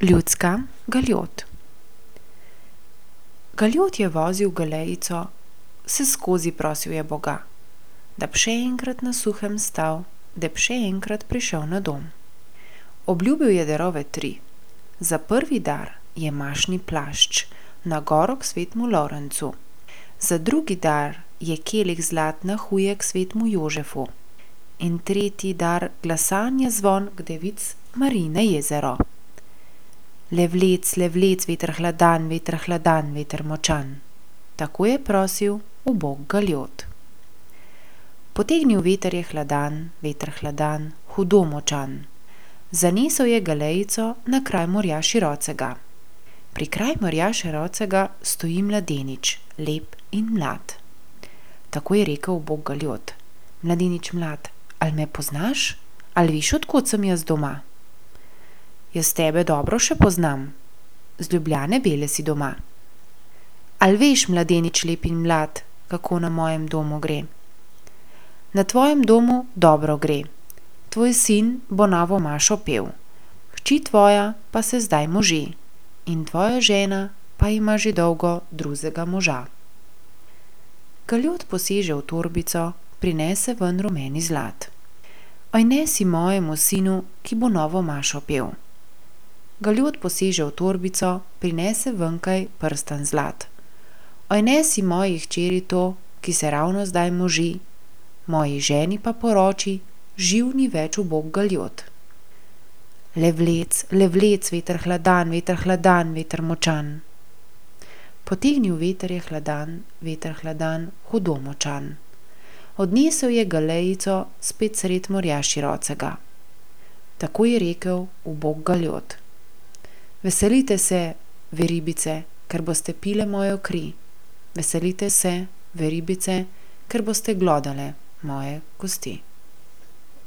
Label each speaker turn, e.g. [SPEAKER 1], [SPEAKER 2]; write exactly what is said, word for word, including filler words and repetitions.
[SPEAKER 1] Ljudska galjot. Galjot je vozil galejico, vseskozi prosil je Boga, da bi še enkrat na suhem stal, da bi še enkrat prišel na dom. Obljubil je darove tri. Za prvi dar je mašni plašč na goro k svetmu Lorencu. Za drugi dar je kelih zlat na huje k svetmu Jožefu. In tretji dar glasanje zvon k devic Mariji na jezero. Levlec, levlec, veter hladan, veter hladan, veter močan. Tako je prosil ubog galjot. Potegnil veter je hladan, veter hladan, hudo močan. Zanesel je galejico na kraj morja širocega. Pri kraj morja širocega stoji mladenič, lep in mlad. Tako je rekel ubog galjot: Mladenič mlad, ali me poznaš? Ali veš, od kod sem jaz doma? Jaz tebe dobro še poznam, z Ljubljane Bele si doma. Ali veš, mladenič lep in mlad, kako na mojem domu gre? Na tvojem domu dobro gre. Tvoj sin bo novo mašo pel, hči tvoja pa se zdaj moži, in tvoja žena pa ima že dolgo drugega moža. Galjot poseže v torbico, prinese ven rumeni zlat. Oj, nesi mojemu sinu, ki bo novo mašo pel. Galjot poseže v torbico, prinese venkaj prstan zlat. Oj, nesi moji hčeri to, ki se ravno zdaj moži, moji ženi pa poroči, živ ni več ubog galjot. Levlec, levlec, veter hladan, veter hladan, veter močan. Potegnil veter je hladan, veter hladan, hudo močan. Odnesel je galejico spet sred morja širocega. Tako je rekel ubog galjot: Veselite se, veribice, ker boste pile mojo kri. Veselite se, veribice, ker boste glodale moje kosti.